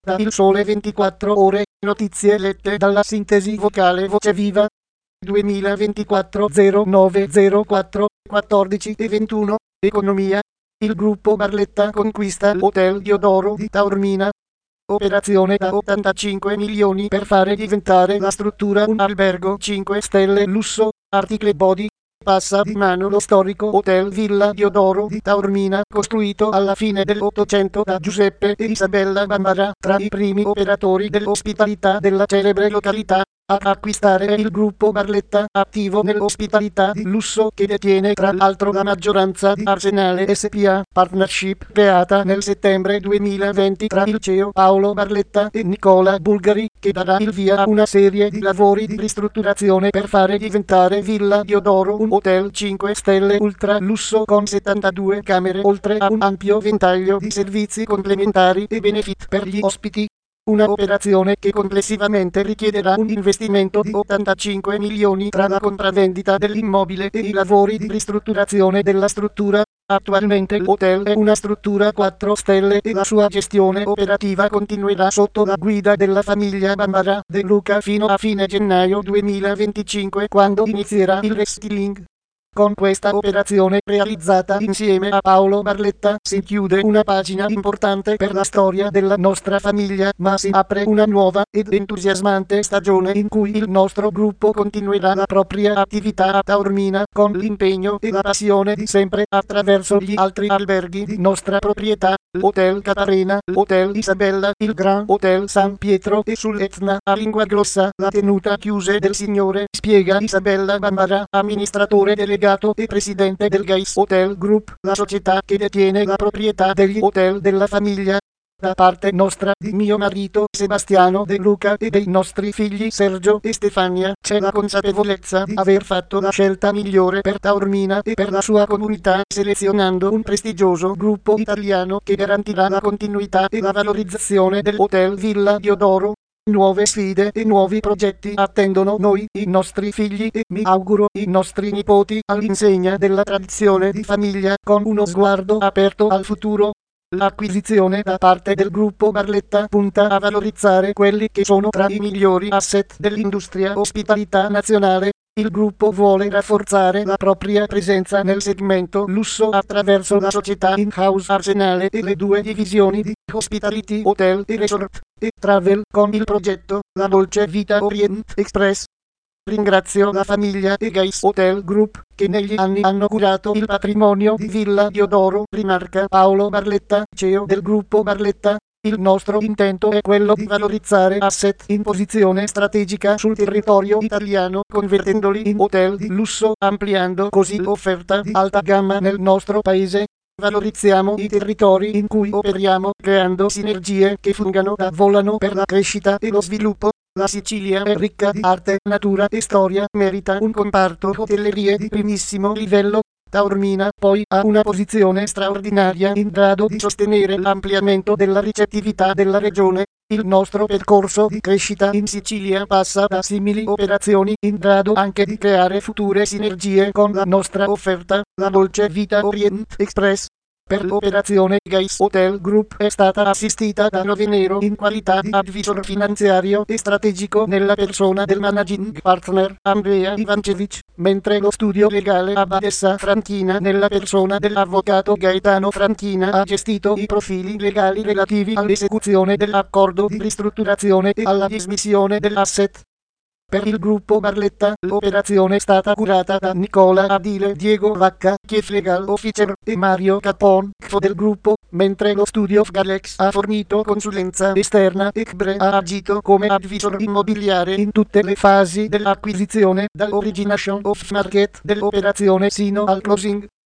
Da Il Sole 24 Ore, notizie lette dalla sintesi vocale Voce Viva. 2024 0904 14 e 21. Economia. Il gruppo Barletta conquista l'Hotel Diodoro di Taormina. Operazione da 85 milioni per fare diventare la struttura un albergo 5 stelle lusso. Article Body. Passa di mano lo storico Hotel Villa Diodoro di Taormina, costruito alla fine dell'Ottocento da Giuseppe e Isabella Bambara, tra i primi operatori dell'ospitalità della celebre località. A acquistare il gruppo Barletta, attivo nell'ospitalità di lusso, che detiene tra l'altro la maggioranza di Arsenale SPA, partnership creata nel settembre 2020 tra il CEO Paolo Barletta e Nicola Bulgari, che darà il via a una serie di lavori di ristrutturazione per fare diventare Villa Diodoro un hotel 5 stelle ultra lusso con 72 camere, oltre a un ampio ventaglio di servizi complementari e benefit per gli ospiti. Una operazione che complessivamente richiederà un investimento di 85 milioni tra la compravendita dell'immobile e i lavori di ristrutturazione della struttura. Attualmente l'hotel è una struttura 4 stelle e la sua gestione operativa continuerà sotto la guida della famiglia Bambara De Luca fino a fine gennaio 2025, quando inizierà il restyling. Con questa operazione realizzata insieme a Paolo Barletta si chiude una pagina importante per la storia della nostra famiglia, ma si apre una nuova ed entusiasmante stagione in cui il nostro gruppo continuerà la propria attività a Taormina con l'impegno e la passione di sempre attraverso gli altri alberghi di nostra proprietà, l'Hotel Catarina, l'Hotel Isabella, il Grand Hotel San Pietro e sull'Etna a Lingua Grossa la tenuta chiuse del signore, spiega Isabella Bambara, amministratore delegato e presidente del Gais Hotel Group, la società che detiene la proprietà degli hotel della famiglia. Da parte nostra, di mio marito Sebastiano De Luca e dei nostri figli Sergio e Stefania, c'è la consapevolezza di aver fatto la scelta migliore per Taormina e per la sua comunità, selezionando un prestigioso gruppo italiano che garantirà la continuità e la valorizzazione dell'Hotel Villa Diodoro. Nuove sfide e nuovi progetti attendono noi, i nostri figli e, mi auguro, i nostri nipoti, all'insegna della tradizione di famiglia, con uno sguardo aperto al futuro. L'acquisizione da parte del gruppo Barletta punta a valorizzare quelli che sono tra i migliori asset dell'industria ospitalità nazionale. Il gruppo vuole rafforzare la propria presenza nel segmento lusso attraverso la società in-house Arsenale e le due divisioni di Hospitality Hotel e Resort e Travel con il progetto La Dolce Vita Orient Express. Ringrazio la famiglia e Gais Hotel Group, che negli anni hanno curato il patrimonio di Villa Diodoro, rimarca Paolo Barletta, CEO del gruppo Barletta. Il nostro intento è quello di valorizzare asset in posizione strategica sul territorio italiano, convertendoli in hotel di lusso, ampliando così l'offerta di alta gamma nel nostro paese. Valorizziamo i territori in cui operiamo, creando sinergie che fungano da volano per la crescita e lo sviluppo. La Sicilia è ricca di arte, natura e storia, merita un comparto hotellerie di primissimo livello. Taormina poi ha una posizione straordinaria in grado di sostenere l'ampliamento della ricettività della regione. Il nostro percorso di crescita in Sicilia passa da simili operazioni in grado anche di creare future sinergie con la nostra offerta, la Dolce Vita Orient Express. Per l'operazione Gais Hotel Group è stata assistita da Novenero in qualità di advisor finanziario e strategico nella persona del managing partner Andrea Ivancevic, mentre lo studio legale Abbadessa Franchina nella persona dell'avvocato Gaetano Franchina ha gestito i profili legali relativi all'esecuzione dell'accordo di ristrutturazione e alla dismissione dell'asset. Per il gruppo Barletta, l'operazione è stata curata da Nicola Adile, Diego Vacca, Chief Legal Officer, e Mario Capon, CFO del gruppo, mentre lo studio Galex ha fornito consulenza esterna e CBRE ha agito come advisor immobiliare in tutte le fasi dell'acquisizione, dall'origination of market dell'operazione sino al closing.